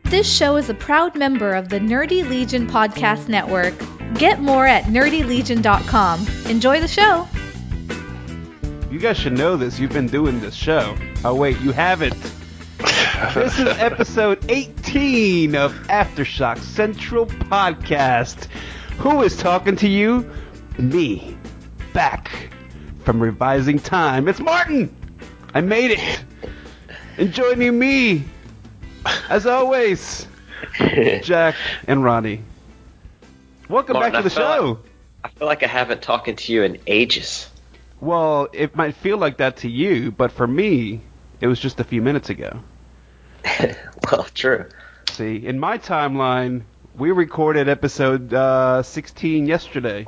This show is a proud member of the Nerdy Legion Podcast Network. Get more at nerdylegion.com. Enjoy the show. You guys should know this. You've been doing this show. Oh, wait, you haven't. This is episode 18 of Aftershock Central Podcast. Who is talking to you? Me. Back from revising time. It's Martin. I made it. And joining me, as always, Jack and Ronnie. Welcome Martin, back to the show. I feel like I haven't talked to you in ages. Well, it might feel like that to you, but for me, it was just a few minutes ago. Well, true. See, in my timeline, we recorded episode 16 yesterday,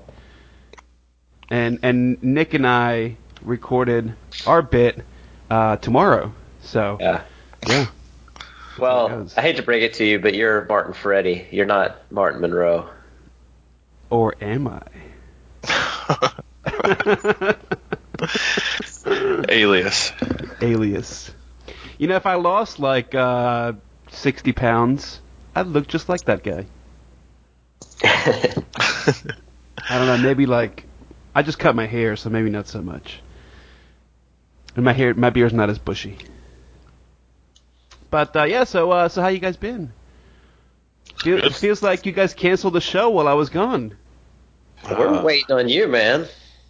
and Nick and I recorded our bit tomorrow. So yeah. Well, I hate to break it to you, but you're Martin Ferretti. You're not Martin Monroe. Or am I? Alias. You know, if I lost like 60 pounds, I'd look just like that guy. I don't know, maybe like I just cut my hair, so maybe not so much. And my beard's not as bushy. But yeah, so how you guys been? It feels like you guys canceled the show while I was gone. We're waiting on you, man.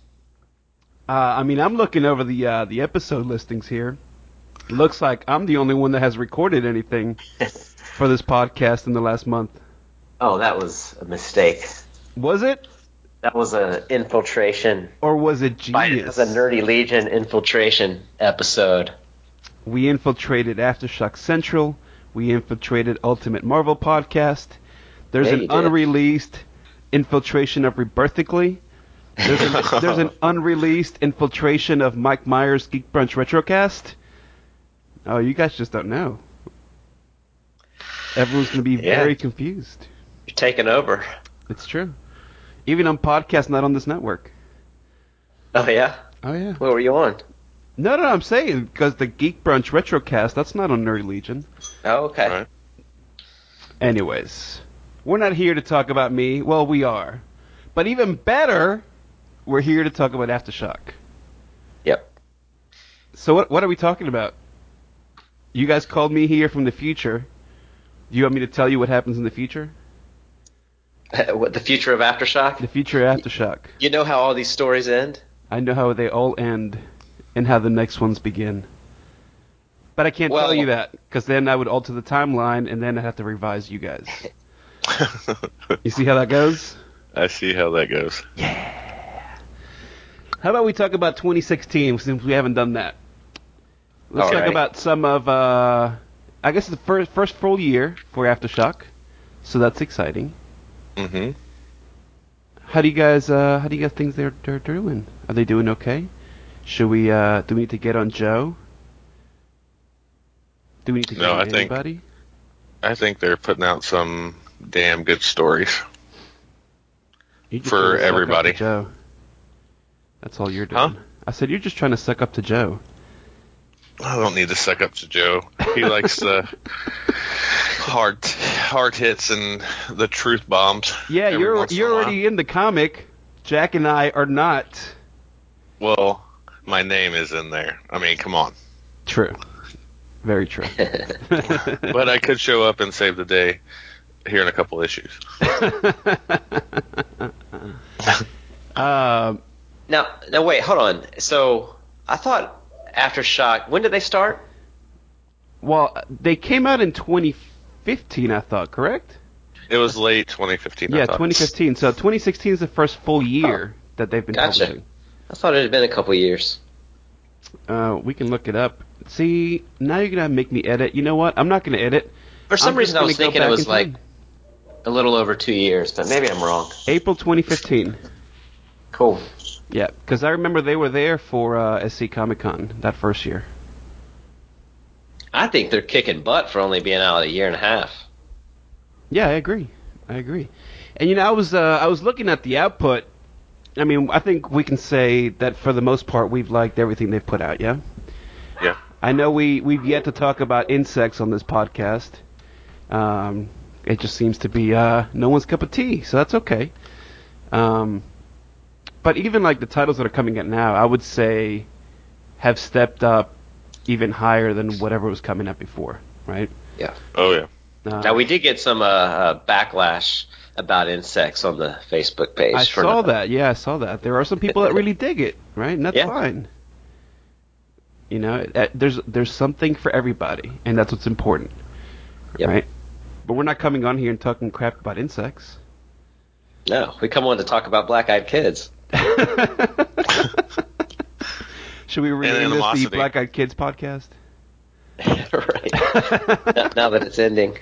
I mean, I'm looking over the episode listings here. Looks like I'm the only one that has recorded anything for this podcast in the last month. Oh, that was a mistake. Was it? That was an infiltration. Or was it genius? It was a Nerdy Legion infiltration episode. We infiltrated Aftershock Central. We infiltrated Ultimate Marvel Podcast. There's an unreleased infiltration of Rebirthically. There's an unreleased infiltration of Mike Myers' Geek Brunch Retrocast. Oh, you guys just don't know. Everyone's going to be very confused. You're taking over. It's true. Even on podcasts not on this network. Oh, yeah? Oh, yeah. What were you on? No, I'm saying, because the Geek Brunch Retrocast, that's not on Nerdy Legion. Oh, okay. Right. Anyways, we're not here to talk about me. Well, we are. But even better, we're here to talk about Aftershock. Yep. So what are we talking about? You guys called me here from the future. Do you want me to tell you what happens in the future? What, the future of Aftershock? The future of Aftershock. You know how all these stories end? I know how they all end and how the next ones begin. But I can't tell you that, because then I would alter the timeline, and then I'd have to revise you guys. You see how that goes? I see how that goes. Yeah. How about we talk about 2016, since we haven't done that? Let's talk about some of, I guess the first full year for Aftershock, so that's exciting. Mm-hmm. How do you guys think they're doing? Are they doing okay? Should we, do we need to get on Joe? Do we need to get on anybody? I think they're putting out some damn good stories for everybody. Joe. That's all you're doing. Huh? I said you're just trying to suck up to Joe. I don't need to suck up to Joe. He likes the hard hits and the truth bombs. Yeah, you're already in the comic. Jack and I are not. Well, my name is in there. I mean, come on. True. Very true. But I could show up and save the day here in a couple issues. Now, wait, hold on. So, I thought Aftershock, when did they start? Well, they came out in 2015, I thought, correct? It was late 2015, Yeah, 2015. So 2016 is the first full year that they've been publishing. I thought it had been a couple years. We can look it up. See, now you're going to make me edit. You know what? I'm not going to edit. For some reason, I was thinking it was like a little over 2 years, but maybe I'm wrong. April 2015. Cool. Yeah, because I remember they were there for SC Comic Con that first year. I think they're kicking butt for only being out a year and a half. Yeah, I agree. And you know, I was looking at the output. I mean, I think we can say that for the most part, we've liked everything they've put out. Yeah. Yeah. I know we've yet to talk about insects on this podcast. It just seems to be no one's cup of tea, so that's okay. But even like the titles that are coming out now, I would say have stepped up even higher than whatever was coming out before, right? Yeah. Oh yeah. Now we did get some backlash about insects on the Facebook page. I saw that. Yeah, I saw that. There are some people that really dig it, right? And that's fine. You know, there's something for everybody, and that's what's important, right? But we're not coming on here and talking crap about insects. No, we come on to talk about Black-Eyed Kids. Should we rename this the Black-Eyed Kids podcast? Right. Now that it's ending.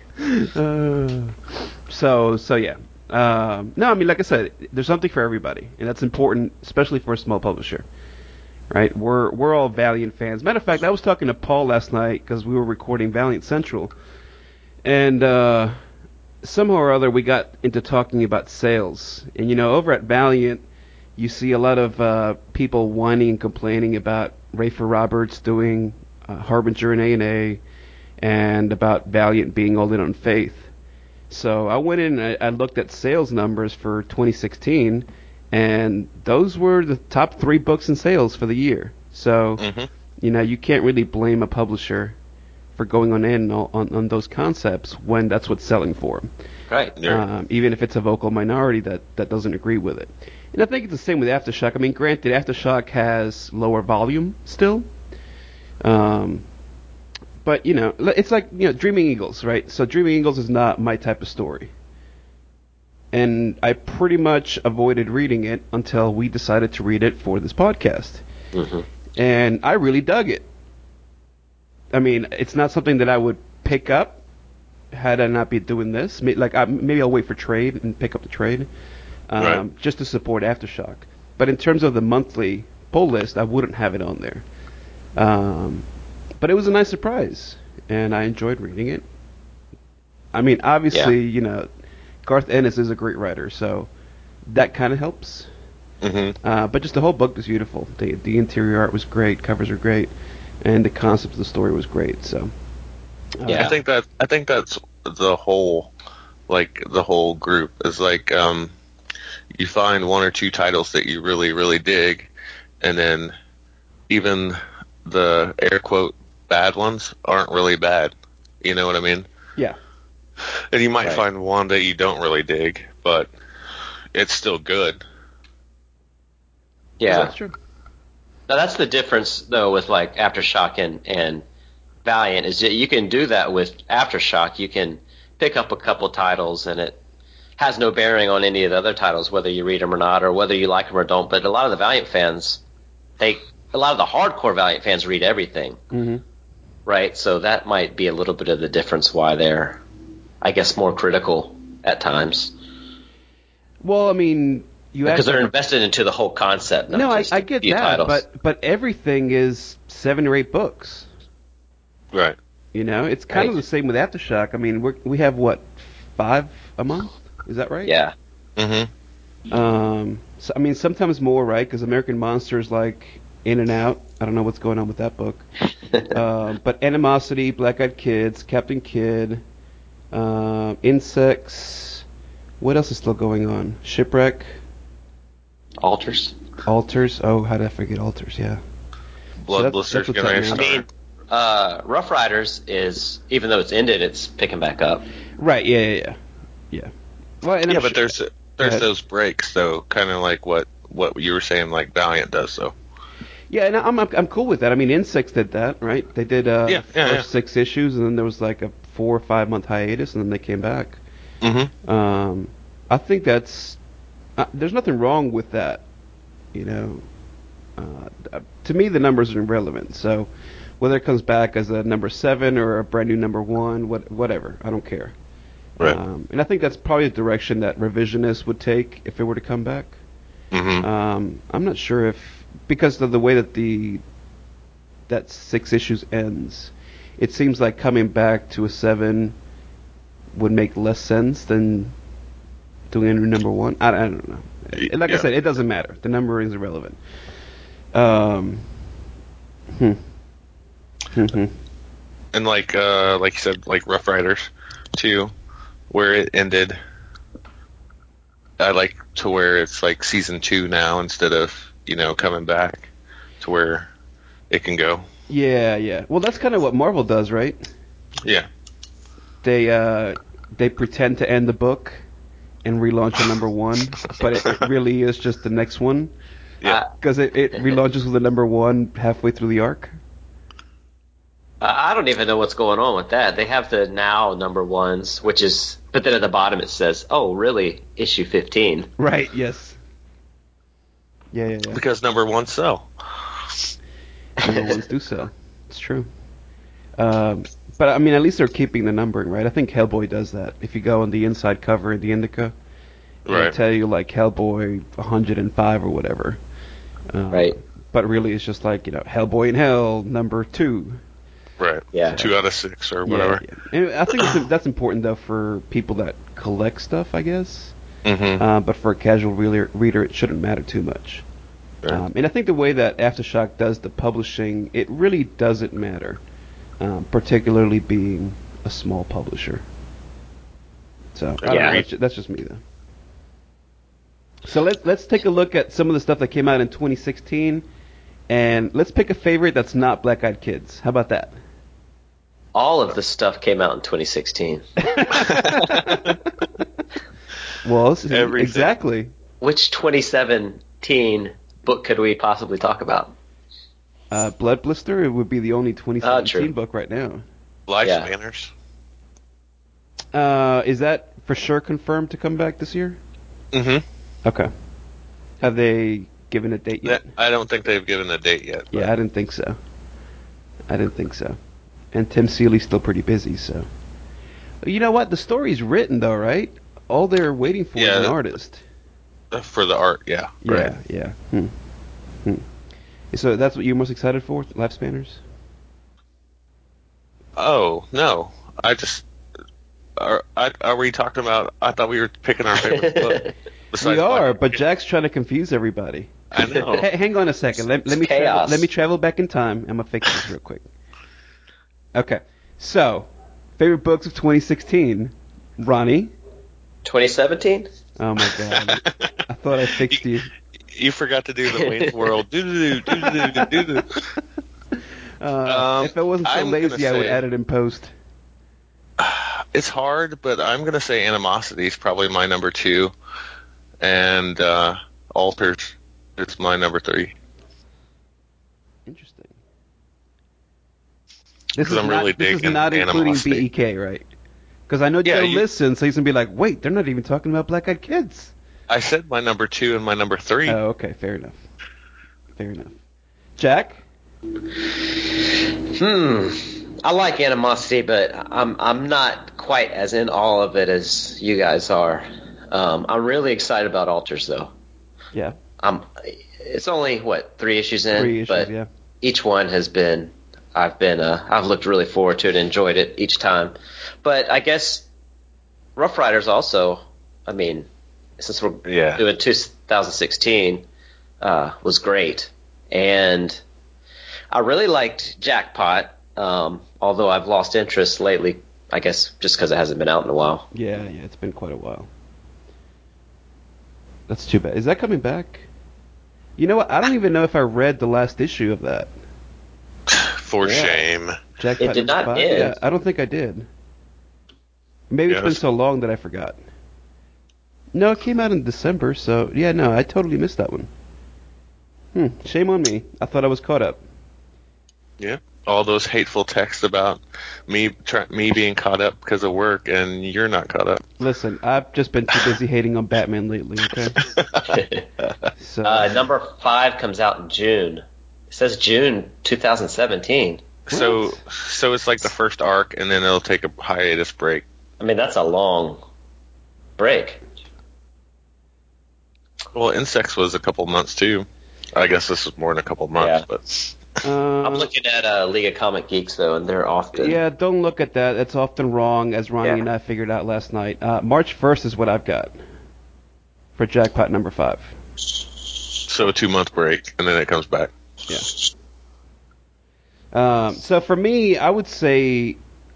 So yeah. No, I mean, like I said, there's something for everybody, and that's important, especially for a small publisher. Right? We're all Valiant fans. Matter of fact, I was talking to Paul last night because we were recording Valiant Central, and somehow or other we got into talking about sales. And you know, over at Valiant, you see a lot of people whining and complaining about Rafer Roberts doing Harbinger and A&A, and about Valiant being all in on Faith. So I went in and I looked at sales numbers for 2016, and those were the top 3 books in sales for the year. So, you know, you can't really blame a publisher for going on those concepts when that's what's selling for them. Right. Even if it's a vocal minority that doesn't agree with it. And I think it's the same with Aftershock. I mean, granted, Aftershock has lower volume still. But, you know, it's like, you know, Dreaming Eagles, right? So Dreaming Eagles is not my type of story. And I pretty much avoided reading it until we decided to read it for this podcast. And I really dug it. I mean, it's not something that I would pick up had I not been doing this. Like, maybe I'll wait for trade and pick up the trade just to support Aftershock. But in terms of the monthly pull list, I wouldn't have it on there. But it was a nice surprise, and I enjoyed reading it. I mean, obviously, you know, Garth Ennis is a great writer, so that kind of helps. But just the whole book was beautiful. The interior art was great, covers are great, and the concept of the story was great. So, I think that's the whole group is like you find 1 or 2 titles that you really, really dig, and then even the air quote bad ones aren't really bad. You know what I mean? Yeah. And you might find one that you don't really dig, but it's still good. Yeah. That's true. Now that's the difference though with like Aftershock and Valiant is that you can do that with Aftershock. You can pick up a couple titles and it has no bearing on any of the other titles, whether you read them or not, or whether you like them or don't. But a lot of the Valiant fans, a lot of the hardcore Valiant fans read everything. Right? So that might be a little bit of the difference why they're, I guess, more critical at times. Well, I mean, because they're invested into the whole concept. No, I get that, but everything is 7 or 8 books. Right. You know, it's kind of the same with Aftershock. I mean, we have what, 5 a month? Is that right? Yeah. So I mean, sometimes more, right? Because American Monsters like in and out. I don't know what's going on with that book. But Animosity, Black-Eyed Kids, Captain Kidd, Insects. What else is still going on? Shipwreck. Alters. Oh, how did I forget Alters? Yeah. Blood Blisters gonna start. I mean, Rough Riders is, even though it's ended, it's picking back up. Right. Yeah. Well, and but there's those breaks though, kind of like what you were saying, like Valiant does. So. Yeah, and I'm cool with that. I mean, Insects did that, right? They did first 6 issues, and then there was like a 4 or 5 month hiatus, and then they came back. I think that's there's nothing wrong with that. You know, to me, the numbers are irrelevant. So whether it comes back as a number 7 or a brand new number 1, whatever, I don't care. Right. And I think that's probably the direction that Revisionists would take if it were to come back. I'm not sure if, because of the way that 6 issues ends, it seems like coming back to a 7 would make less sense than doing a new number 1. I don't know. Like I said, it doesn't matter. The numbering is irrelevant. And like you said, like Rough Riders, too, where it ended. I like to where it's like season 2 now instead of, coming back to where it can go. Yeah. Well, that's kind of what Marvel does, right? Yeah. They pretend to end the book and relaunch a number 1, but it really is just the next one. Yeah. Because it relaunches with a number 1 halfway through the arc. I don't even know what's going on with that. They have the now number 1s, but then at the bottom it says, "Oh, really? Issue 15." Right. Yes. Yeah. Because number 1s sell. Number 1s do sell. It's true. But I mean, at least they're keeping the numbering, right? I think Hellboy does that. If you go on the inside cover in the Indica, it'll tell you like Hellboy 105 or whatever. Right. But really, it's just like Hellboy in Hell number 2. Right. Yeah. 2 out of 6 or whatever. Yeah. And I think that's important though for people that collect stuff, I guess. Mm-hmm. But for a casual reader, it shouldn't matter too much. Right. And I think the way that Aftershock does the publishing, it really doesn't matter. Particularly being a small publisher. So I don't know, that's just me though. So let's take a look at some of the stuff that came out in 2016, and let's pick a favorite that's not Black Eyed Kids. How about that? All of the stuff came out in 2016. Well, Everything. exactly. Which 2017 book could we possibly talk about? Blood Blister, it would be the only 2017 true. book right now. Lifespanners. Is that for sure confirmed to come back this year? Mm-hmm. Okay. Have they given a date yet? I don't think they've given a date yet. Yeah, I didn't think so. And Tim Seeley's still pretty busy, so. You know what? The story's written, though, right? All they're waiting for is an artist. For the art, yeah. Right. Yeah. So that's what you're most excited for, Lifespanners? Oh, no. Are we talking about... I thought we were picking our favorite book. We are, but Jack's trying to confuse everybody. I know. Hang on a second. Let me travel back in time. I'm going to fix this real quick. Okay. So, favorite books of 2016. Ronnie? 2017? Oh, my God. I thought I fixed you. You forgot to do the Wayne's World. If I wasn't so lazy, I would add it in post. It's hard, but I'm going to say Animosity is probably my number 2. And Alters is my number 3. Interesting. This is digging not including Animosity. BEK, right? Because I know Joe listens, so he's going to be like, wait, they're not even talking about Black Eyed Kids. I said my number 2 and my number 3. Oh, okay, fair enough. Jack? I like Animosity, but I'm not quite as in all of it as you guys are. I'm really excited about Alters, though. Yeah. It's only 3 issues in, 3 issues, but yeah. each one has been. I've looked really forward to it, and enjoyed it each time. But I guess Rough Riders also. I mean, since we're doing 2016, was great, and I really liked Jackpot. Although I've lost interest lately, I guess just because it hasn't been out in a while. Yeah, it's been quite a while. That's too bad. Is that coming back? You know what? I don't even know if I read the last issue of that. For shame. Jackpot it did not 5? end. Yeah, I don't think I did. Maybe it's been so long that I forgot. No, it came out in December, so yeah, no, I totally missed that one. Shame on me. I thought I was caught up. Yeah. All those hateful texts about me being caught up because of work, and you're not caught up. Listen, I've just been too busy hating on Batman lately, okay? So, number 5 comes out in June. It says June 2017. So it's like the first arc, and then it'll take a hiatus break. I mean, that's a long break. Well, Insects was a couple months, too. I guess this is more than a couple months, but... I'm looking at League of Comic Geeks, though, and they're often... Yeah, don't look at that. It's often wrong, as Ronnie and I figured out last night. March 1st is what I've got for Jackpot number 5. So a 2-month break, and then it comes back. Yeah. So for me, I would say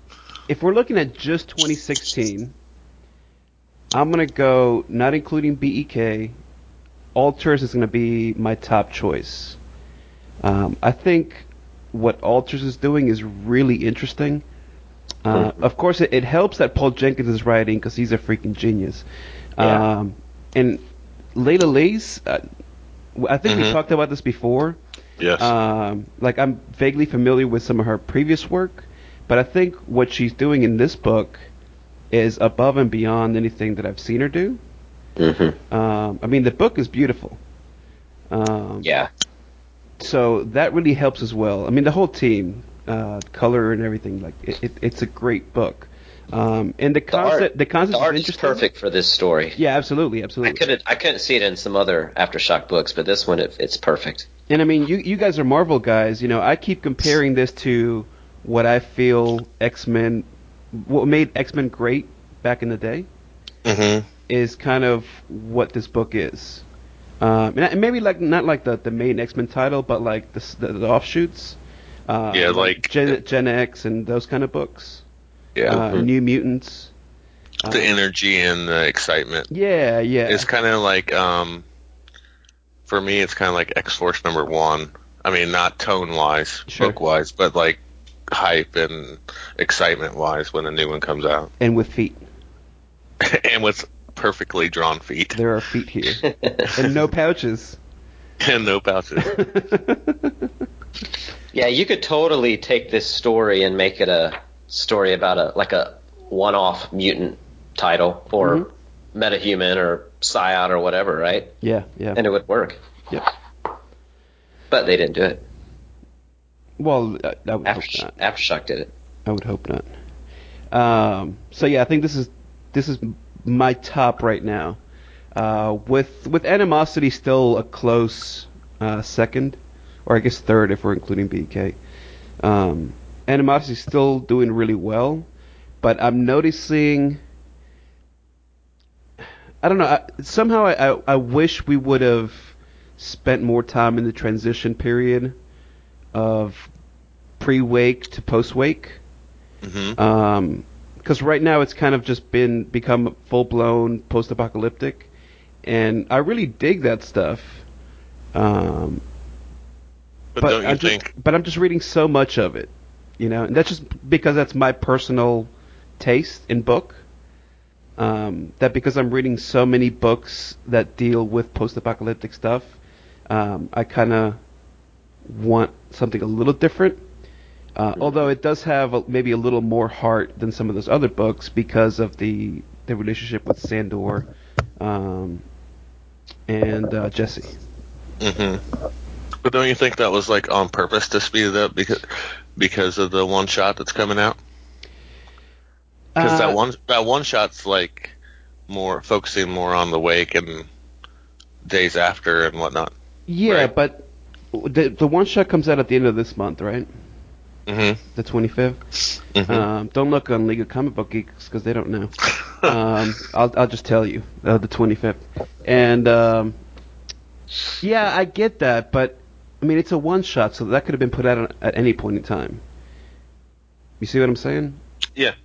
if we're looking at just 2016, I'm gonna go not including BEK. Alters is gonna be my top choice. I think what Alters is doing is really interesting. Of course, it helps that Paul Jenkins is writing because he's a freaking genius. Yeah. And Layla Lee's, I think we talked about this before. Yes. Like I'm vaguely familiar with some of her previous work, but I think what she's doing in this book is above and beyond anything that I've seen her do. I mean, the book is beautiful. Yeah. So that really helps as well. I mean, the whole team, color and everything, like it's a great book. And the concept The art is is interesting. perfect for this story. Yeah, absolutely. I couldn't see it in some other Aftershock books, but this one it's perfect. And I mean, you guys are Marvel guys. You know, I keep comparing this to what I feel what made X-Men great back in the day, is kind of what this book is. And maybe like not like the main X-Men title, but like the offshoots. Like Gen X and those kind of books. Yeah. New Mutants. The energy and the excitement. Yeah. It's kind of like, for me, it's kind of like X-Force #1. I mean, not tone-wise, Sure. book-wise, but like hype and excitement-wise when a new one comes out. And with feet. And with perfectly drawn feet. There are feet here. And no pouches. And no pouches. Yeah, you could totally take this story and make it a story about a one-off mutant title or metahuman or psiot or whatever, right? Yeah. And it would work. Yep. But they didn't do it. Well, I would hope not. Aftershock did it. I would hope not. So yeah, I think this is my top right now. With Animosity still a close second, or I guess third if we're including BK. Animosity's still doing really well, but I'm noticing. I don't know. Somehow I wish we would have spent more time in the transition period of pre-Wake to post-Wake. Because right now it's kind of just become full-blown post-apocalyptic, and I really dig that stuff. But don't you think? But I'm just reading so much of it, you know, and that's just because that's my personal taste in book. That because I'm reading so many books that deal with post-apocalyptic stuff, I kind of want something a little different. Although it does have maybe a little more heart than some of those other books because of the relationship with Sandor and Jesse. But don't you think that was like on purpose to speed it up because of the one shot that's coming out? Because that one shot's like more focusing more on the Wake and days after and whatnot. Yeah, right? But the one shot comes out at the end of this month, right? The 25th. Don't look on League of Comic Book Geeks because they don't know. I'll just tell you, the 25th. And yeah, I get that, but I mean it's a one shot, so that could have been put out at any point in time. You see what I'm saying? Yeah.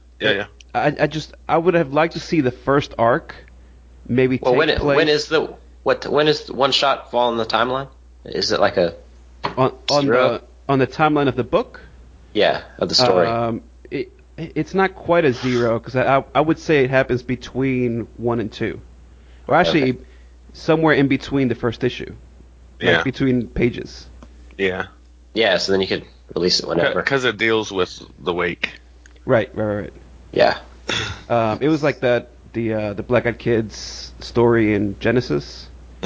I would have liked to see the first arc maybe take place. When is the one shot fall on the timeline? Is it like a on the timeline of the book? Yeah, of the story. It's not quite a zero because I would say it happens between 1 and 2, or actually somewhere in between the first issue, like between pages. Yeah. Yeah, so then you could release it whenever. Because it deals with the Wake. Right. Yeah. It was like that the Black Eyed Kids story in Genesis.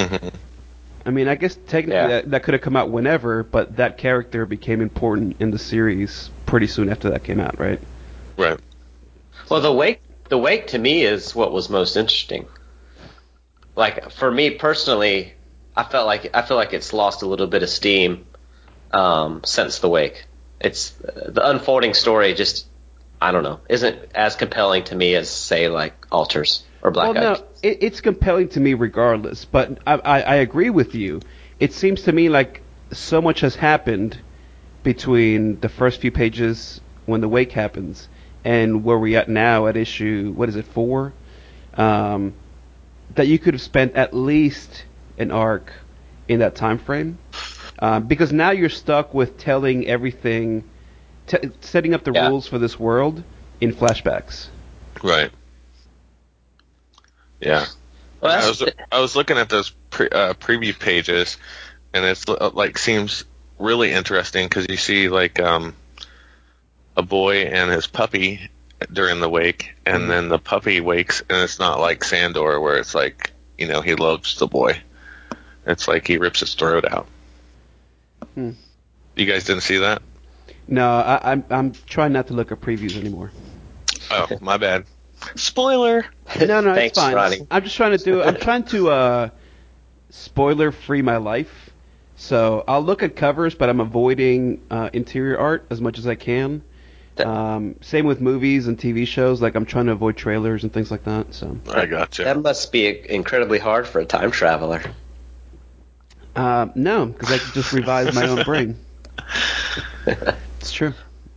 I mean, I guess technically that could have come out whenever, but that character became important in the series pretty soon after that came out, right? Right. Well, the Wake to me is what was most interesting. Like for me personally, I feel like it's lost a little bit of steam since the Wake. It's the unfolding story just, I don't know, isn't as compelling to me as say like Alters or Black Eyed. Well, no, it's compelling to me regardless, but I agree with you. It seems to me like so much has happened between the first few pages when the Wake happens and where we're at now at issue, what is it, 4? That you could have spent at least an arc in that time frame. Because now you're stuck with telling everything, setting up the rules for this world in flashbacks. Right. Yeah. Well, I was looking at those preview pages, and it's like seems really interesting because you see like a boy and his puppy during the wake, and then the puppy wakes, and it's not like Sandor where it's like, you know, he loves the boy. It's like he rips his throat out. You guys didn't see that? No, I'm trying not to look at previews anymore. Oh, my bad. Spoiler. No, Thanks, it's fine. Ronnie. I'm trying to spoiler free my life. So I'll look at covers, but I'm avoiding interior art as much as I can. Same with movies and TV shows. Like, I'm trying to avoid trailers and things like that. So I gotcha. That must be incredibly hard for a time traveler. No, because I can just revise my own brain. It's true.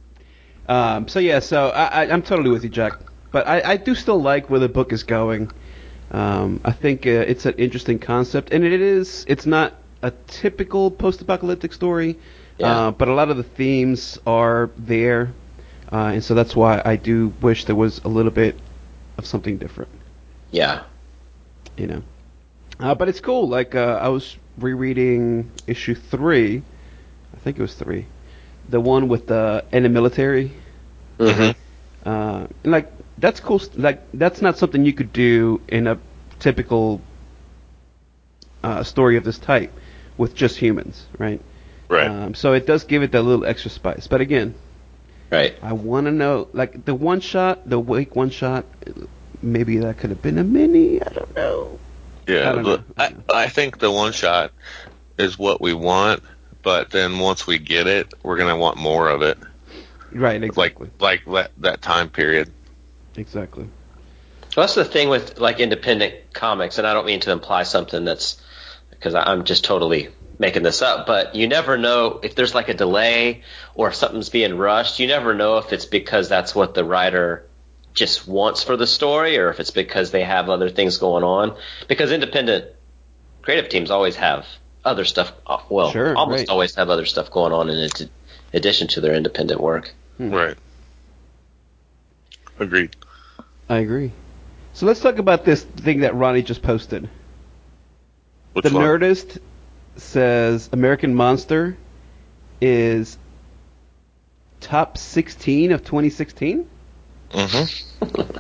So I'm totally with you, Jack. But I do still like where the book is going. I think it's an interesting concept, and it's not a typical post-apocalyptic story, but a lot of the themes are there, and so that's why I do wish there was a little bit of something different. Yeah. You know. But it's cool. Like, I was rereading issue 3. I think it was 3. The one with the in the military. Mm-hmm. Like, that's cool. Like, that's not something you could do in a typical story of this type with just humans, right? Right. So it does give it that little extra spice. But again, Right. I want to know, like, the Wake one shot, maybe that could have been a mini. I don't know. Yeah, I think the one shot is what we want, but then once we get it, we're gonna want more of it. Right, exactly. Like that time period. Exactly. Well, that's the thing with like independent comics, and I don't mean to imply something that's because I'm just totally making this up, but you never know if there's like a delay or if something's being rushed. You never know if it's because that's what the writer just wants for the story or if it's because they have other things going on. Because independent creative teams always have other stuff. Well, almost always have other stuff going on in addition to their independent work. Right. Agreed. I agree. So let's talk about this thing that Ronnie just posted. Which the one? Nerdist says American Monster is top 16 of 2016? Mm-hmm.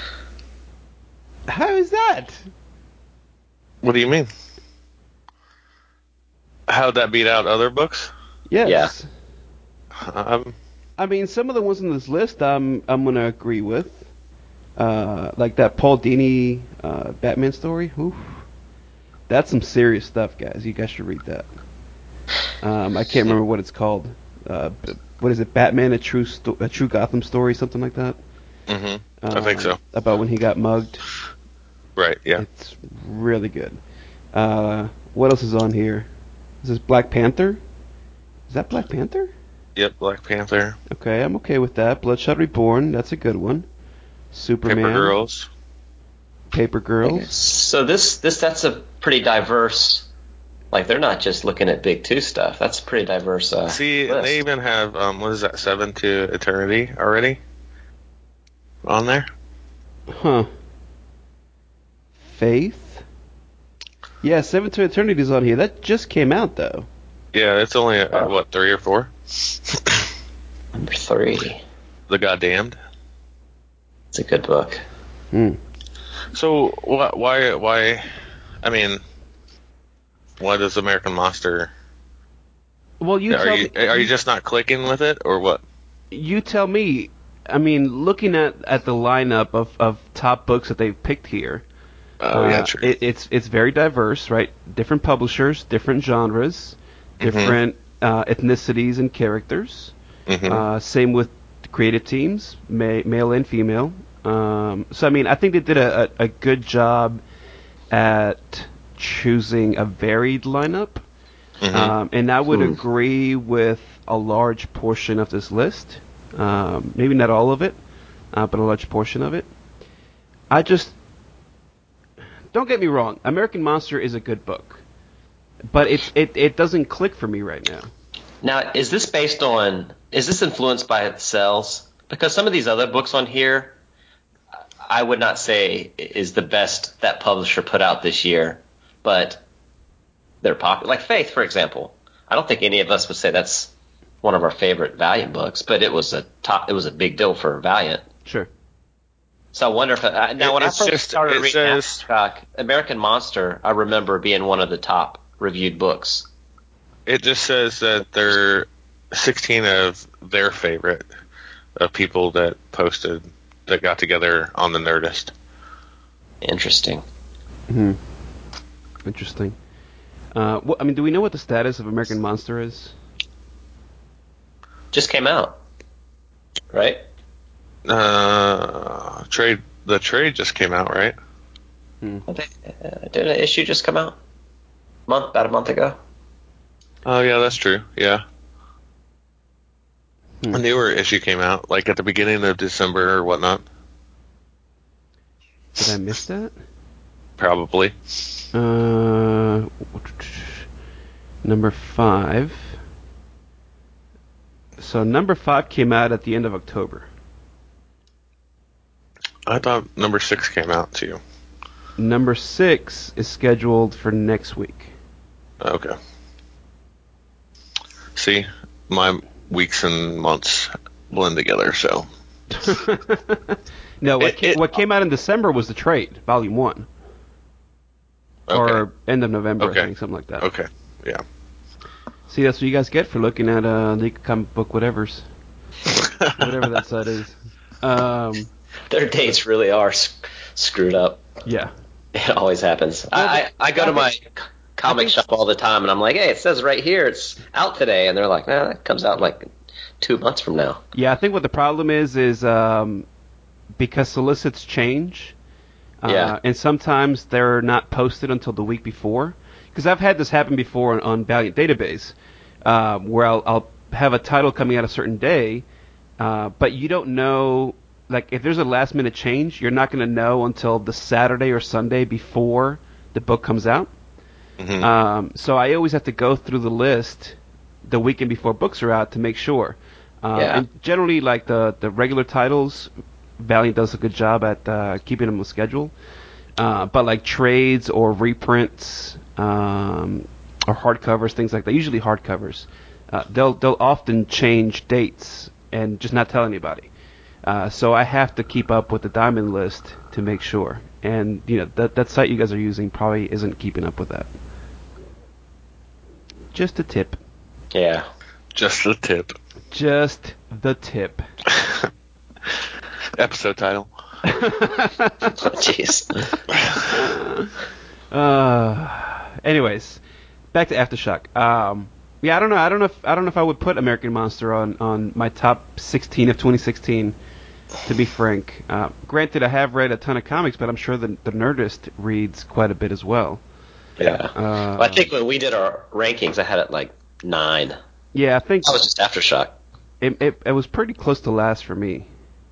How is that? What do you mean? How'd that beat out other books? Yes. Yeah. I mean, some of the ones on this list I'm going to agree with. Like that Paul Dini Batman story. Oof. That's some serious stuff, guys. You guys should read that. I can't remember what it's called. What is it? Batman, a true Gotham story, something like that. Mm-hmm. I think so. About when he got mugged. Right. Yeah. It's really good. What else is on here? Is this Black Panther? Is that Black Panther? Yep, Black Panther. Okay, I'm okay with that. Bloodshot Reborn, that's a good one. Superman. Paper Girls. Paper Girls. Okay. So that's a pretty diverse. Like they're not just looking at Big Two stuff. That's a pretty diverse. See, list. they even have what is that? 7 to Eternity already on there. Huh. Faith. Yeah, 7 to Eternity is on here. That just came out though. Yeah, it's only what 3 or 4. Number 3. The Goddamned. It's a good book. So why? I mean, why does American Monster? Well, are you just not clicking with it, or what? You tell me. I mean, looking at the lineup of top books that they've picked here. Oh yeah, true. It's very diverse, right? Different publishers, different genres, different ethnicities and characters. Same with creative teams, male and female. So I mean, I think they did a good job at choosing a varied lineup. And I would agree with a large portion of this list. Maybe not all of it, but a large portion of it. I just don't get me wrong. American Monster is a good book, but it doesn't click for me right now. Now, is this influenced by the sales? Because some of these other books on here, I would not say is the best that publisher put out this year, but they're popular. Like Faith, for example. I don't think any of us would say that's one of our favorite Valiant books, but it was a big deal for Valiant. Sure. So I wonder if when I first started reading Aftershock, American Monster, I remember being one of the top reviewed books. It just says that they're 16 of their favorite of people that got together on the Nerdist. Interesting. Interesting. Do we know what the status of American Monster is? Just came out, right? The trade just came out, right? Did an issue just come out? About a month ago? Oh, yeah, that's true. Yeah. A newer issue came out, like at the beginning of December or whatnot. Did I miss that? Probably. Number 5. So number 5 came out at the end of October. I thought number 6 came out too. Number 6 is scheduled for next week. Okay. See, my weeks and months blend together, so. No, what came out in December was the trade, Volume 1. Okay. Or end of November, Okay. I think, something like that. Okay, yeah. See, that's what you guys get for looking at the comic book whatever that site is. Their dates really are screwed up. Yeah. It always happens. I go to my comic shop all the time, and I'm like, hey, it says right here it's out today. And they're like, nah, that comes out like 2 months from now. Yeah, I think what the problem is because solicits change, and sometimes they're not posted until the week before. Because I've had this happen before on Valiant Database, where I'll have a title coming out a certain day, but you don't know, like if there's a last minute change, you're not going to know until the Saturday or Sunday before the book comes out. Mm-hmm. So I always have to go through the list the weekend before books are out to make sure. And generally, like the regular titles, Valiant does a good job at keeping them on schedule. But like trades or reprints or hardcovers, things like that, usually hardcovers, they'll often change dates and just not tell anybody. So I have to keep up with the Diamond list to make sure. And that site you guys are using probably isn't keeping up with that. Just a tip. Yeah. Just the tip. Just the tip. Episode title. Jeez. Anyways, back to Aftershock. Yeah, I don't know if I would put American Monster on my top 16 of 2016. To be frank, granted, I have read a ton of comics, but I'm sure the Nerdist reads quite a bit as well. Yeah. Well, I think when we did our rankings, I had it like 9. Yeah, I think that was just Aftershock. It was pretty close to last for me.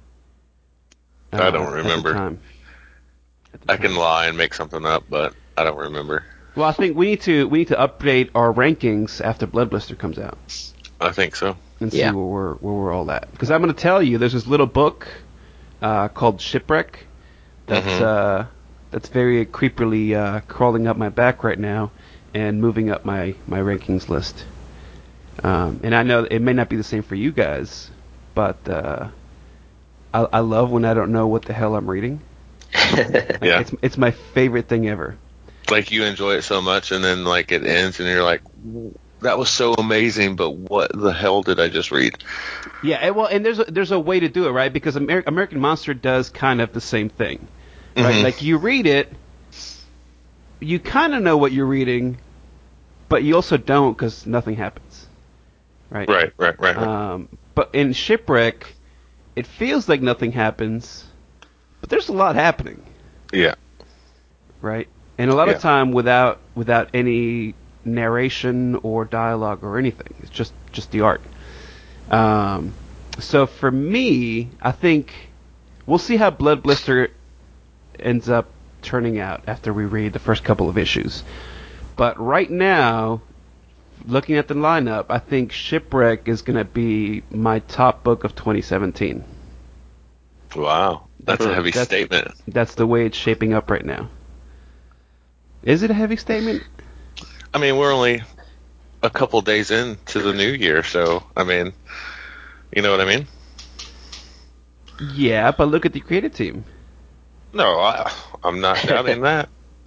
I don't remember. At the time. I can lie and make something up, but I don't remember. Well, I think we need to update our rankings after Blood Blister comes out. I think so. And see where we're all at. Because I'm going to tell you, there's this little book called Shipwreck that's very creepily crawling up my back right now and moving up my rankings list. And I know it may not be the same for you guys, but I love when I don't know what the hell I'm reading. Yeah. It's my favorite thing ever. Like you enjoy it so much, and then like it ends, and you're like, "That was so amazing," but what the hell did I just read? Yeah, well, and there's a way to do it, right? Because American Monster does kind of the same thing, right? Mm-hmm. Like you read it, you kind of know what you're reading, but you also don't because nothing happens, right? Right. But in Shipwreck, it feels like nothing happens, but there's a lot happening. Yeah. Right? And a lot of time without any narration or dialogue or anything. It's just the art. So for me, I think we'll see how Blood Blister ends up turning out after we read the first couple of issues. But right now, looking at the lineup, I think Shipwreck is going to be my top book of 2017. Wow, that's a heavy statement. That's the way it's shaping up right now. Is it a heavy statement? I mean, we're only a couple days into the new year, so, I mean, you know what I mean? Yeah, but look at the creative team. No, I'm not doubting that.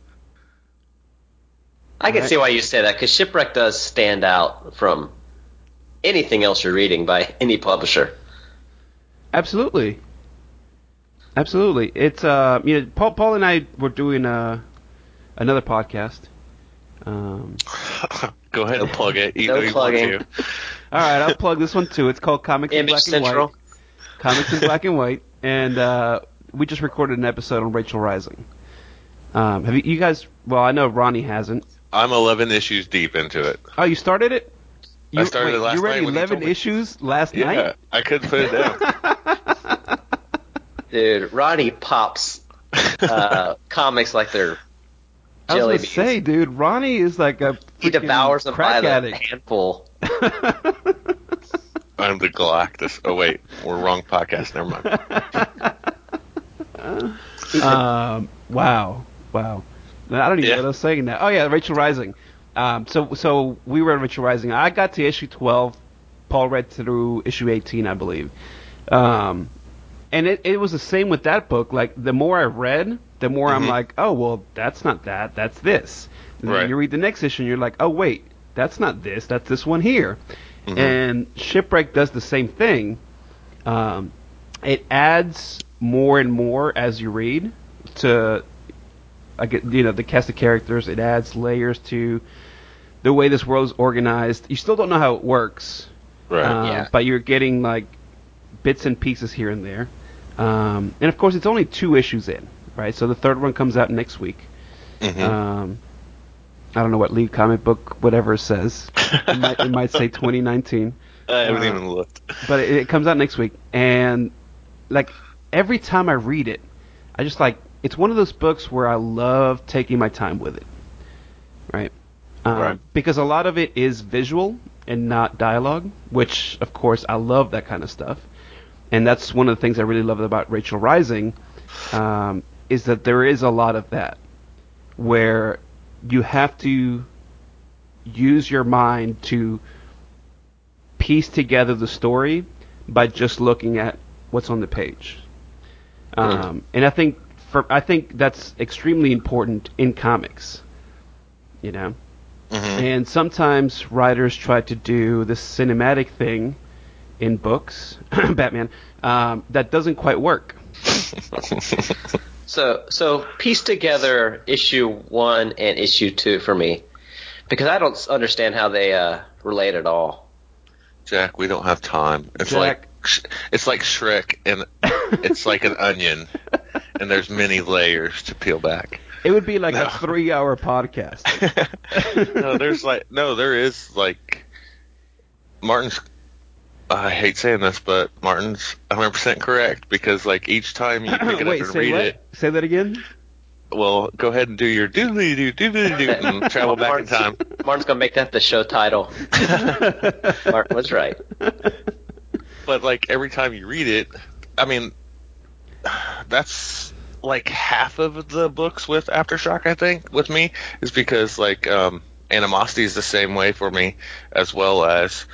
I can see why you say that, because Shipwreck does stand out from anything else you're reading by any publisher. Absolutely. Absolutely. It's Paul and I were doing another podcast. Go ahead and plug it. No plugging. All right, I'll plug this one too. It's called Comics in Black and White. Comics in Black and White, and we just recorded an episode on Rachel Rising. Have you guys? Well, I know Ronnie hasn't. I'm 11 issues deep into it. Oh, you started it? I started it last night. You read 11 issues last night? Yeah, I couldn't put it down. Dude, Ronnie pops comics like they're jelly beans. I was going to say, dude, Ronnie is like a he devours them by the handful. I'm the Galactus. Oh, wait. We're wrong podcast. Never mind. Wow. I don't even know what I was saying now. Oh, yeah, Rachel Rising. So we read Rachel Rising. I got to issue 12. Paul read through issue 18, I believe. And it was the same with that book. Like, the more I read, the more I'm like, oh, well, that's not that. That's this. And then you read the next issue, and you're like, oh, wait, that's not this. That's this one here. Mm-hmm. And Shipwreck does the same thing. It adds more and more as you read to, the cast of characters. It adds layers to the way this world is organized. You still don't know how it works, right? But you're getting like bits and pieces here and there. And of course, it's only 2 issues in, right? So the third one comes out next week. Mm-hmm. I don't know what League Comic Book whatever says. It might say 2019. I haven't even looked. But it comes out next week, and like every time I read it, I just like it's one of those books where I love taking my time with it, right? Because a lot of it is visual and not dialogue, which of course I love that kind of stuff, and that's one of the things I really love about Rachel Rising, is that there is a lot of that, where you have to use your mind to piece together the story by just looking at what's on the page. And I think that's extremely important in comics, And sometimes writers try to do this cinematic thing in books, Batman, that doesn't quite work. So piece together issue 1 and issue 2 for me, because I don't understand how they relate at all. Jack, we don't have time. It's like Shrek, and it's like an onion, and there's many layers to peel back. It would be like a 3-hour podcast. There is Martin's. I hate saying this, but Martin's 100% correct, because like each time you pick it up and read it. Say that again. Well, go ahead and do your doodly-doo and travel back in time. Martin's going to make that the show title. Martin was right. But, like, every time you read it, I mean, that's, like, half of the books with Aftershock, I think, with me, is because, like, Animosity is the same way for me, as well as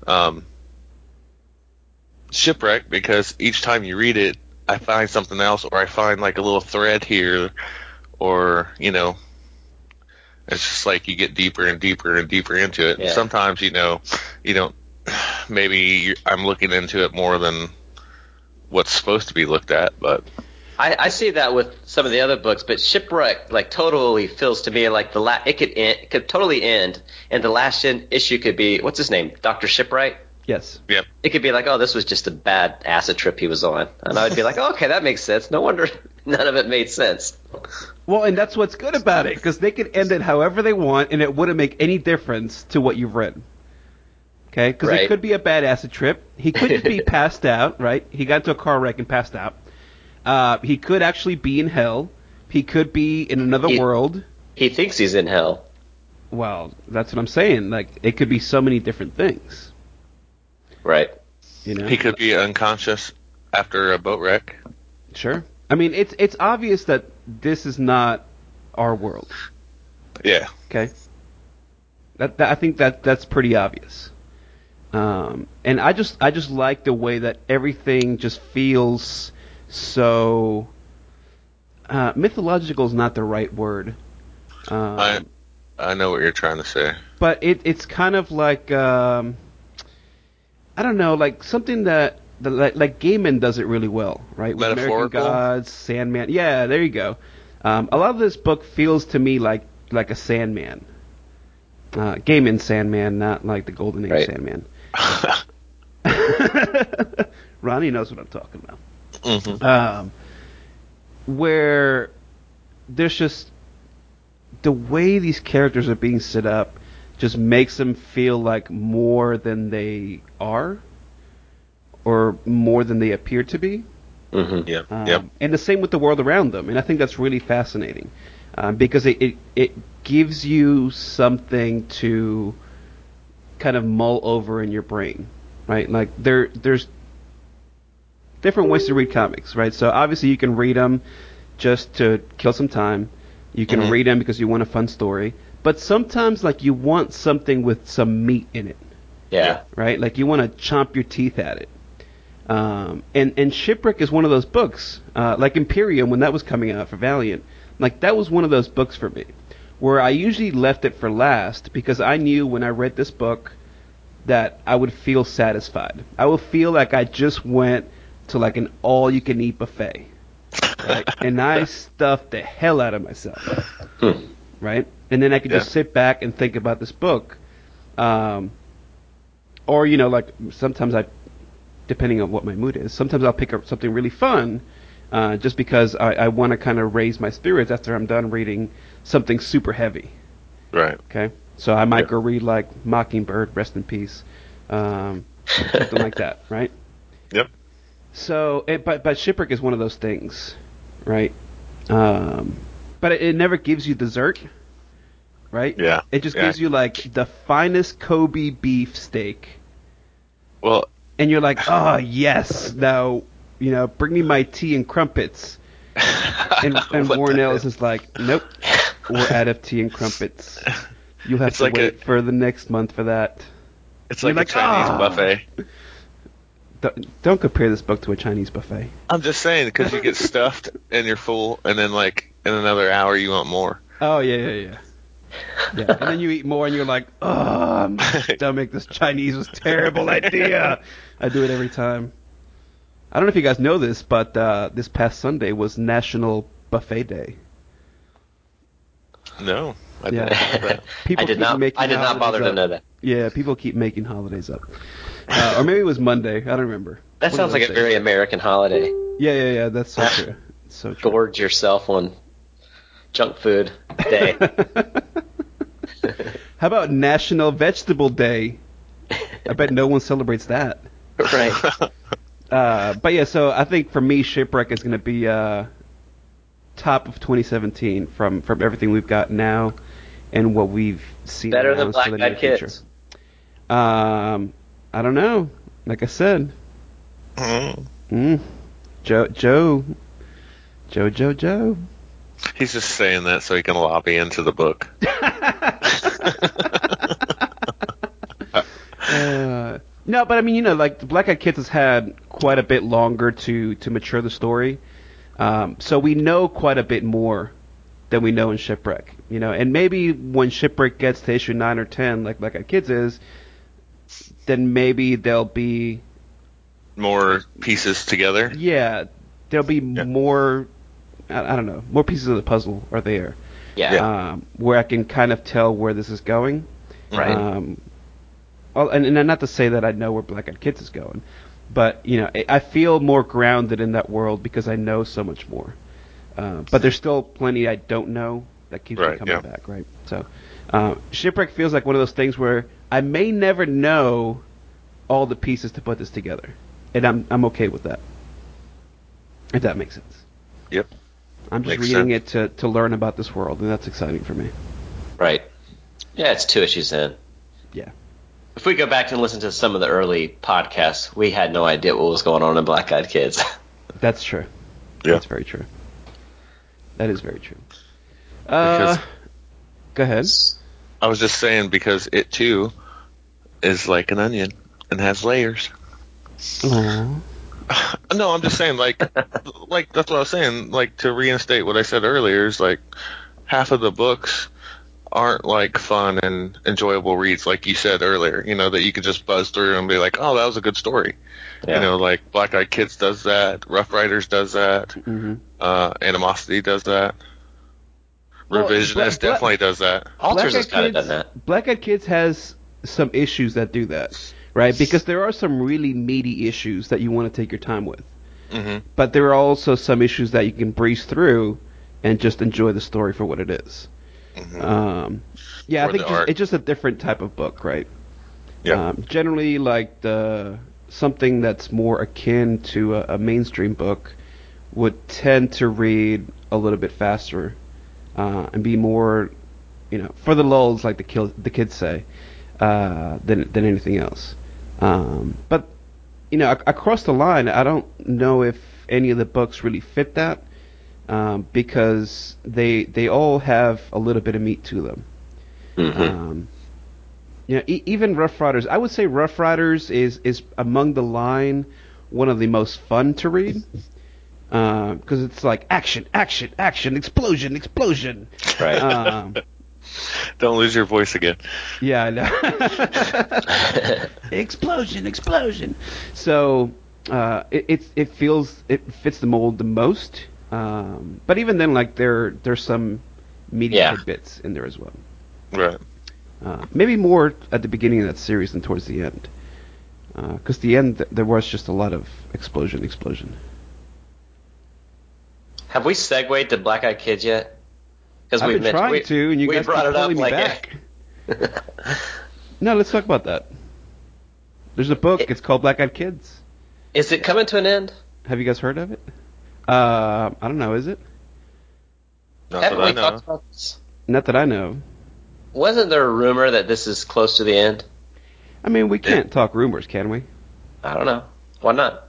Shipwreck, because each time you read it, I find something else, or I find like a little thread here, or it's just like you get deeper and deeper and deeper into it. Yeah. Sometimes you don't. Maybe I'm looking into it more than what's supposed to be looked at, but I see that with some of the other books. But Shipwreck like totally feels to me like it could totally end, and the last issue could be what's his name, Dr. Shipwright. Yes. Yep. It could be like, oh, this was just a bad acid trip he was on. And I would be like, oh, okay, that makes sense. No wonder none of it made sense. Well, and that's what's good about it, because they could end it however they want, and it wouldn't make any difference to what you've read. Okay? Because it could be a bad acid trip. He could be passed out, right? He got into a car wreck and passed out. He could actually be in hell. He could be in another world. He thinks he's in hell. Well, that's what I'm saying. Like, it could be so many different things. Right. You know? He could be unconscious after a boat wreck. Sure. I mean, it's obvious that this is not our world. Yeah. Okay. I think that's pretty obvious. And I just like the way that everything just feels so mythological is not the right word. I know what you're trying to say. But it's kind of like I don't know, like something that like Gaiman does it really well, right? With American Gods, Sandman. Yeah, there you go. A lot of this book feels to me like a Sandman. Gaiman Sandman, not like the Golden Age Sandman. Ronnie knows what I'm talking about. Mm-hmm. Where there's just the way these characters are being set up just makes them feel like more than they are or more than they appear to be. Mm-hmm. Yeah. And the same with the world around them. And I think that's really fascinating because it gives you something to kind of mull over in your brain, right? Like there's different ways to read comics, right? So obviously you can read them just to kill some time. You can read them because you want a fun story. But sometimes, like, you want something with some meat in it. Yeah. Right? Like, you want to chomp your teeth at it. And Shipwreck is one of those books. Like Imperium, when that was coming out for Valiant, like, that was one of those books for me. Where I usually left it for last because I knew when I read this book that I would feel satisfied. I would feel like I just went to, like, an all-you-can-eat buffet. Right? And I stuffed the hell out of myself. Right? And then I could just sit back and think about this book. Or, you know, like, sometimes depending on what my mood is, sometimes I'll pick up something really fun just because I want to kind of raise my spirits after I'm done reading something super heavy. Right. Okay? So I might go read, like, Mockingbird, Rest in Peace, something like that, right? Yep. So, but Shipwreck is one of those things, right? But it never gives you dessert, right? Yeah. It just gives you, like, the finest Kobe beef steak. Well, and you're like, oh, yes, now, you know, bring me my tea and crumpets. And Warren Ellis is like, nope, we're out of tea and crumpets. You'll have to wait for the next month for that. It's like a Chinese buffet. Don't compare this book to a Chinese buffet. I'm just saying, because you get stuffed and you're full, and then, like, in another hour you want more. Oh, yeah. Yeah, and then you eat more and you're like, oh, my stomach, this Chinese was a terrible idea. I do it every time. I don't know if you guys know this, but this past Sunday was National Buffet Day. No, I didn't know that. I did not bother to know that. Yeah, people keep making holidays up. Or maybe it was Monday. I don't remember. That sounds like a very American holiday. Yeah. That's so true. So true. Gorge yourself on junk food day. How about National Vegetable Day? I bet no one celebrates that. Right. But yeah, so I think for me, Shipwreck is going to be top of 2017 from everything we've got now and what we've seen. Better than Black Eyed Kids. I don't know. Like I said, Joe. He's just saying that so he can lobby into the book. No, but I mean, you know, like, Black Eyed Kids has had quite a bit longer to mature the story. So we know quite a bit more than we know in Shipwreck. You know, and maybe when Shipwreck gets to issue 9 or 10, like Black Eyed Kids is, then maybe there'll be more pieces together. Yeah, there'll be more. I don't know, more pieces of the puzzle are there. Yeah. Where I can kind of tell where this is going. Right. And not to say that I know where Black Eyed Kids is going, but, you know, I feel more grounded in that world because I know so much more. But there's still plenty I don't know that keeps me coming back, right? So, Shipwreck feels like one of those things where I may never know all the pieces to put this together, and I'm okay with that. If that makes sense. Yep. I'm just Makes reading it to learn about this world, and that's exciting for me. Right. Yeah, it's 2 issues in. Yeah. If we go back and listen to some of the early podcasts, we had no idea what was going on in Black Eyed Kids. That's true. Yeah. That's very true. That is very true. Because Go ahead. I was just saying, because it too is like an onion and has layers. Aww. No, I'm just saying, like that's what I was saying. Like, to reinstate what I said earlier, is like half of the books aren't like fun and enjoyable reads, like you said earlier. You know, that you could just buzz through and be like, "Oh, that was a good story." Yeah. You know, like Black Eyed Kids does that, Rough Riders does that, Mm-hmm. Animosity does that, Well, Revisionist definitely does that. Alters has kind of done that. Black Eyed Kids has some issues that do that, right? Because there are some really meaty issues that you want to take your time with. Mm-hmm. But there are also some issues that you can breeze through and just enjoy the story for what it is. Mm-hmm. Yeah, Or I think the art. it's just a different type of book, right? Yeah. Generally, like something that's more akin to a mainstream book would tend to read a little bit faster and be more, for the lulls, like the kids say, than anything else. But across the line, I don't know if any of the books really fit that because they all have a little bit of meat to them. Mm-hmm. Even Rough Riders, I would say Rough Riders is among the line one of the most fun to read because it's like action, action, action, explosion, explosion. Right. Don't lose your voice again. Yeah, I know. Explosion, explosion. So it fits the mold the most. But even then, like there's some meaty tidbits in there as well. Right. Maybe more at the beginning of that series than towards the end. Because the end, there was just a lot of explosion. Have we segued to Black Eyed Kids yet? Because I've been trying to, and you guys keep pulling me back. No, let's talk about that. There's a book. It's called Black Eyed Kids. Is it coming to an end? Have you guys heard of it? I don't know. Is it? Not that I know. Talked about this? Not that I know. Wasn't there a rumor that this is close to the end? I mean, we can't talk rumors, can we? I don't know. Why not?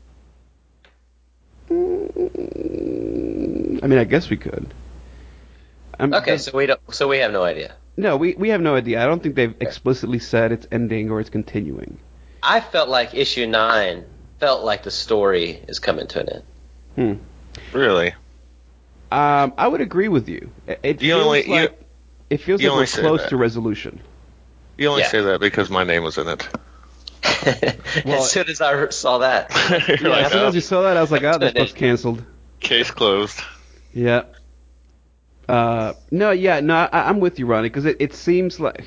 I mean, I guess we could. Okay, so we have no idea. No, we have no idea. I don't think they've explicitly said it's ending or it's continuing. I felt like issue 9 felt like the story is coming to an end. Really? I would agree with you. It feels like we're close to resolution. You only say that because my name was in it. Well, as soon as I saw that. As soon as you saw that, I was like, this book's canceled. Case closed. Yeah. I'm with you, Ronnie, because it seems like...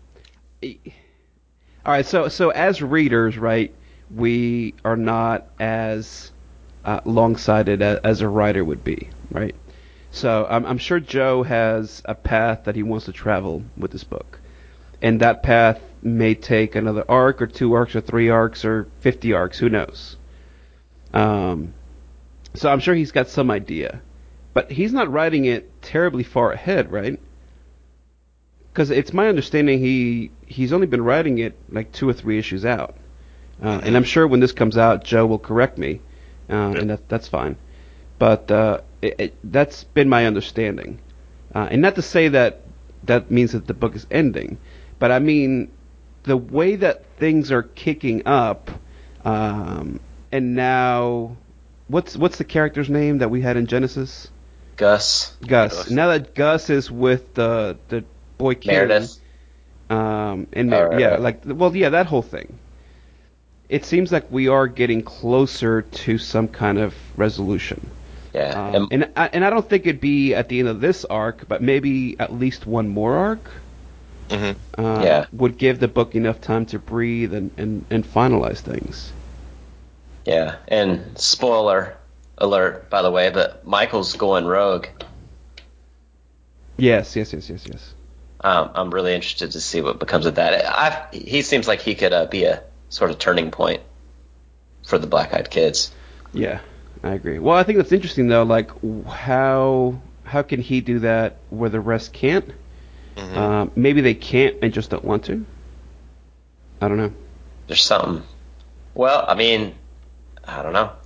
All right, so as readers, right, we are not as long-sighted as a writer would be, right? So I'm sure Joe has a path that he wants to travel with this book. And that path may take another arc or 2 arcs or 3 arcs or 50 arcs, who knows? So I'm sure he's got some idea. But he's not writing it terribly far ahead, right? Because it's my understanding he's only been writing it like 2 or 3 issues out. And I'm sure when this comes out, Joe will correct me, and that's fine. But that's been my understanding. And not to say that means that the book is ending, but I mean the way that things are kicking up, and now what's the character's name that we had in Genesis? Gus. Now that Gus is with the boy King, Meredith. That whole thing. It seems like we are getting closer to some kind of resolution. Yeah. And I don't think it'd be at the end of this arc, but maybe at least one more arc. Would give the book enough time to breathe and finalize things. Yeah, and spoiler alert, by the way, but Michael's going rogue. Yes. I'm really interested to see what becomes of that. He seems like he could be a sort of turning point for the Black Eyed Kids. Yeah, I agree. Well, I think that's interesting though. Like, how can he do that where the rest can't? Maybe they can't and just don't want to. I don't know. There's something. Well, I mean, I don't know.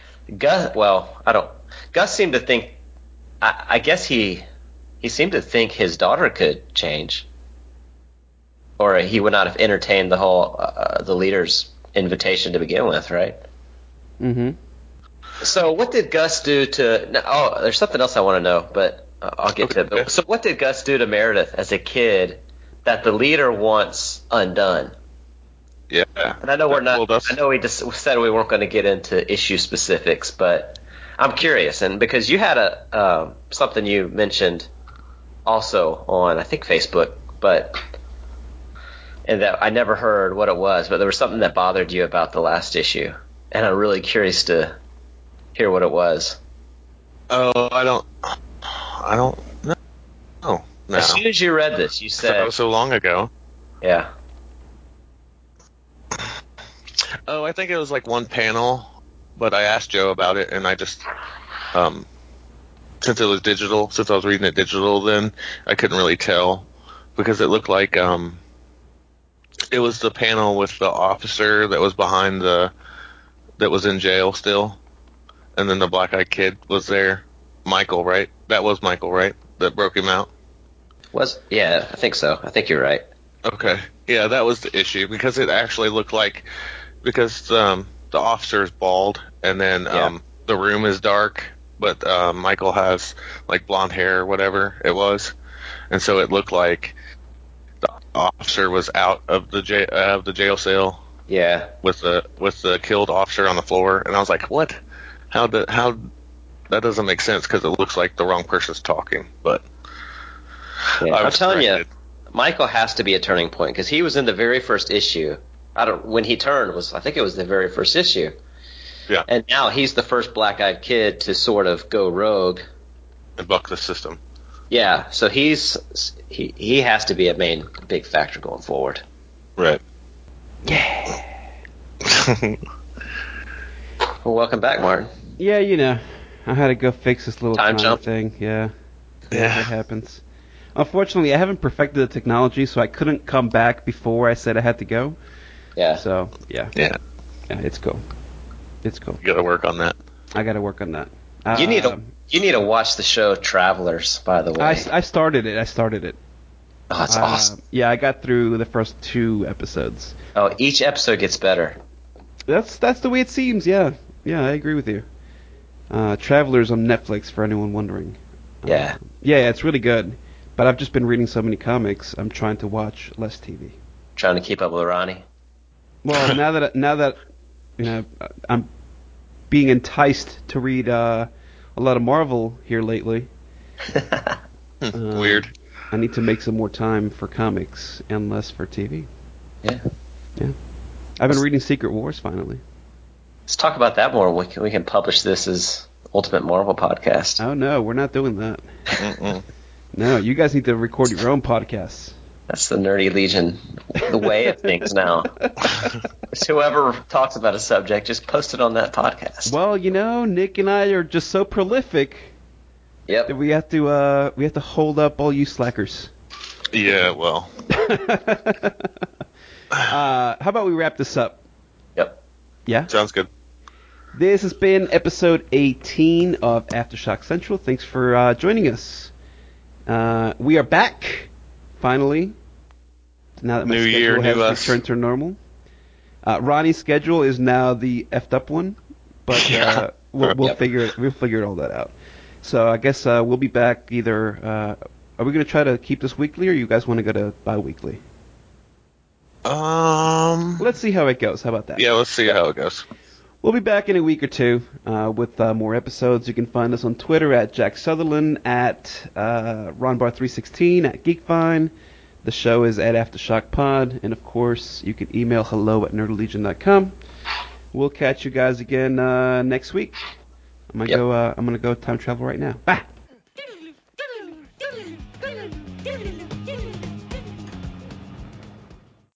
Gus seemed to think. I guess he seemed to think his daughter could change, or he would not have entertained the whole the leader's invitation to begin with, right? Mm-hmm. So what did Gus do to? Oh, there's something else I want to know, but I'll get to it. But, so what did Gus do to Meredith as a kid that the leader wants undone? Yeah. And I know we're not. I know we just said we weren't going to get into issue specifics, but I'm curious, and because you had something you mentioned also on I think Facebook, and that I never heard what it was, but there was something that bothered you about the last issue, and I'm really curious to hear what it was. Oh, I don't know. No. As soon as you read this, you said so long ago. Yeah. Oh, I think it was like one panel, but I asked Joe about it, and I just, since it was digital, since I was reading it digital then, I couldn't really tell, because it looked like, it was the panel with the officer that was that was in jail still, and then the black-eyed kid was there. Michael, right? That was Michael, right? That broke him out? Yeah, I think so. I think you're right. Okay. Yeah, that was the issue, because it actually looked like, because the officer is bald, and then the room is dark, but Michael has like blonde hair or whatever it was, and so it looked like the officer was out of the jail cell. Yeah. With the killed officer on the floor, and I was like, what? How that doesn't make sense, because it looks like the wrong person's talking. But yeah. I'm telling you, Michael has to be a turning point, because he was in the very first issue. When he turned I think it was the very first issue. Yeah. And now he's the first black-eyed kid to sort of go rogue and buck the system. Yeah, so he has to be a big factor going forward. Right. Yeah. Well, welcome back, Martin. Yeah, I had to go fix this little time jump thing. Yeah, that happens. Unfortunately, I haven't perfected the technology, so I couldn't come back before I said I had to go. Yeah. So, yeah, it's cool. It's cool. You got to work on that. I got to work on that. You need to watch the show Travelers, by the way. I started it. Oh, that's awesome. Yeah, I got through the first 2 episodes. Oh, each episode gets better. That's the way it seems. Yeah, I agree with you. Travelers on Netflix, for anyone wondering. Yeah. Yeah, it's really good. But I've just been reading so many comics. I'm trying to watch less TV. Trying to keep up with Ronnie. Well, now that I'm being enticed to read a lot of Marvel here lately. Weird. I need to make some more time for comics and less for TV. Yeah. I've been reading Secret Wars finally. Let's talk about that more. We can publish this as Ultimate Marvel Podcast. Oh no, we're not doing that. Mm-mm. No, you guys need to record your own podcasts. That's the Nerdy Legion, the way of things now. Whoever talks about a subject, just post it on that podcast. Well, Nick and I are just so prolific. Yep. That we have to hold up all you slackers. Yeah, well. How about we wrap this up? Yep. Yeah? Sounds good. This has been episode 18 of Aftershock Central. Thanks for joining us. We are back, finally. Now that my schedule has returned to normal. Ronnie's schedule is now the effed up one, but we'll figure all that out. So I guess we'll be back either. Are we going to try to keep this weekly, or you guys want to go to bi-weekly? Let's see how it goes. How about that? Yeah, let's see how it goes. We'll be back in a week or two with more episodes. You can find us on Twitter at Jack Sutherland, at RonBar316, at GeekVine. The show is at Aftershock Pod, and of course, you can email hello@nerdylegion.com. We'll catch you guys again next week. I'm gonna go time travel right now. Bye.